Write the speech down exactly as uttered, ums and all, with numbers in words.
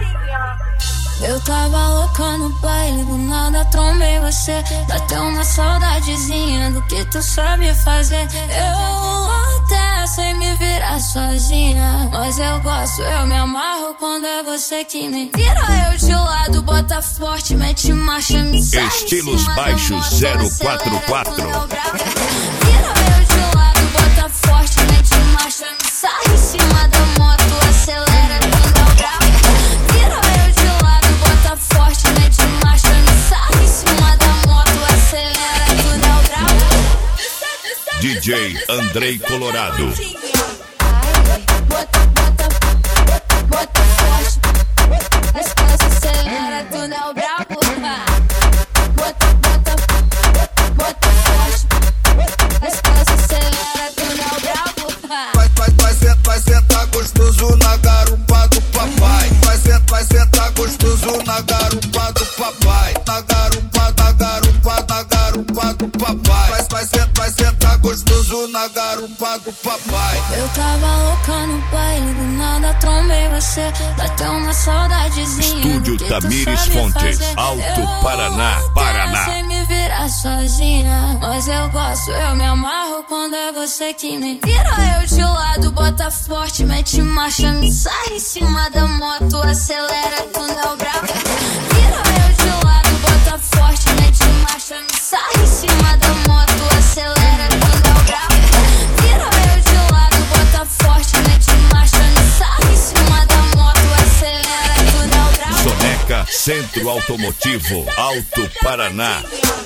Eu tava louca no baile, do nada trombei você. Bateu uma saudadezinha do que tu sabe fazer. Eu até sei me virar sozinha, mas eu gosto, eu me amarro quando é você que me vira. Eu de lado, bota forte, mete marcha, me sai. Estilos baixos zero quatro quatro. Vira eu de lado, bota forte, mete marcha, me sai em cima da moto, acelera quando eu gravo. Vira eu de lado, bota forte, mete marcha, me sai em cima da moto, acelera quando eu gravo. D J Andrei Colorado. Bota, bota, bota forte, descansa, acelera quando eu bravo. Bota, bota, bota forte, descansa, acelera quando eu bravo. Vai, vai, vai, senta, vai sentar gostoso na garupa do papai. Vai sentar, vai sentar gostoso na garupa do papai. Na garupa, na garupa, na garupa do papai. Vai, vai sentar, vai sentar gostoso na garupa do papai. Eu tava louca no baile, do nada trombei você. Bateu uma saudadezinha. Estúdio Tamires Fontes, Alto Paraná, Paraná. Sem me virar sozinha, mas eu gosto, eu me amarro quando é você que me vira. Eu de lado, bota forte, mete marcha, me sai em cima da moto, acelera quando eu bravo. Vira eu de lado, bota forte, mete marcha, me sai em cima da moto, acelera quando eu bravo. Vira eu de lado, bota forte, mete marcha, me sai em cima da moto, acelera quando eu bravo. Soneca Centro Automotivo, Alto Paraná.